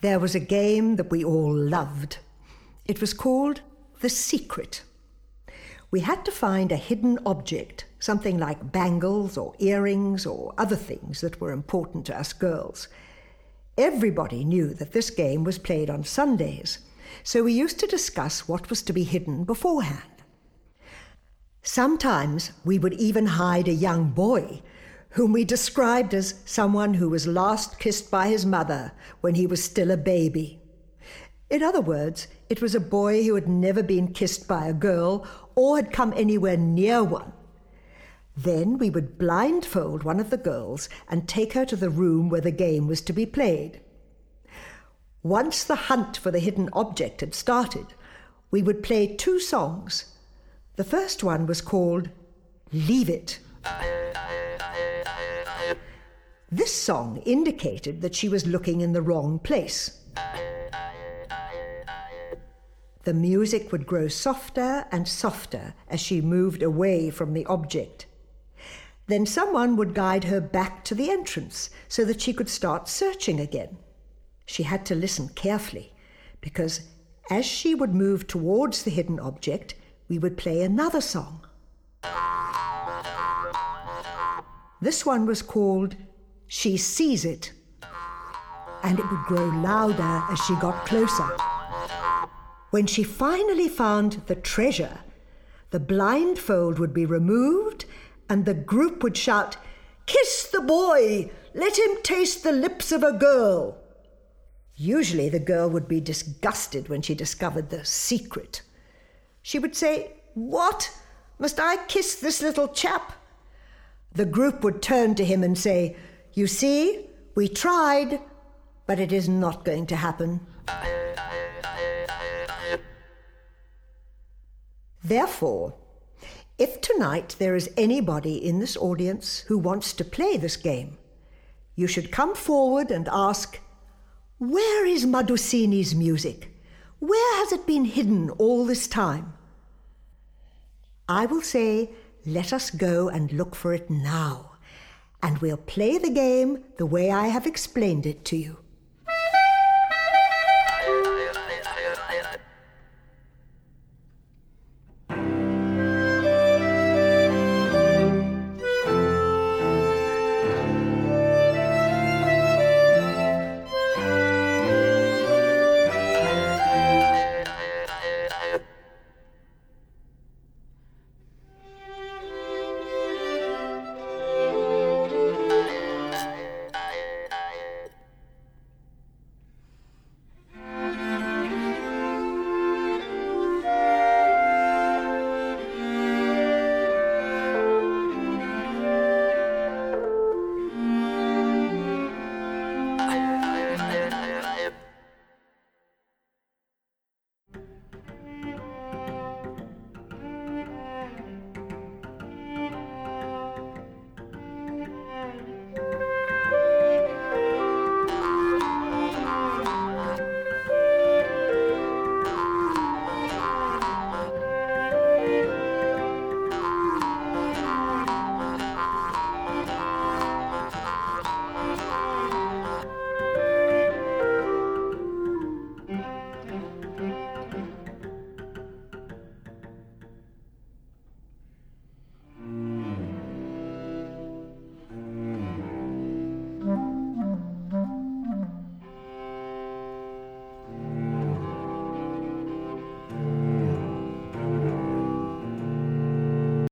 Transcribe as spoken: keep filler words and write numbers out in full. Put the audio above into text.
there was a game that we all loved. It was called The Secret. We had to find a hidden object, something like bangles or earrings or other things that were important to us girls. Everybody knew that this game was played on Sundays, so we used to discuss what was to be hidden beforehand. Sometimes we would even hide a young boy, whom we described as someone who was last kissed by his mother when he was still a baby. In other words, it was a boy who had never been kissed by a girl or had come anywhere near one. Then we would blindfold one of the girls and take her to the room where the game was to be played. Once the hunt for the hidden object had started, we would play two songs. The first one was called Leave It. This song indicated that she was looking in the wrong place. The music would grow softer and softer as she moved away from the object. Then someone would guide her back to the entrance so that she could start searching again. She had to listen carefully, because as she would move towards the hidden object, we would play another song. This one was called She Sees It, and it would grow louder as she got closer. When she finally found the treasure, the blindfold would be removed and the group would shout, "Kiss the boy! Let him taste the lips of a girl!" Usually the girl would be disgusted when she discovered the secret. She would say, "What? Must I kiss this little chap?" The group would turn to him and say, "You see, we tried, but it is not going to happen." Therefore, if tonight there is anybody in this audience who wants to play this game, you should come forward and ask, "Where is Madusini's music? Where has it been hidden all this time?" I will say, "Let us go and look for it now, and we'll play the game the way I have explained it to you."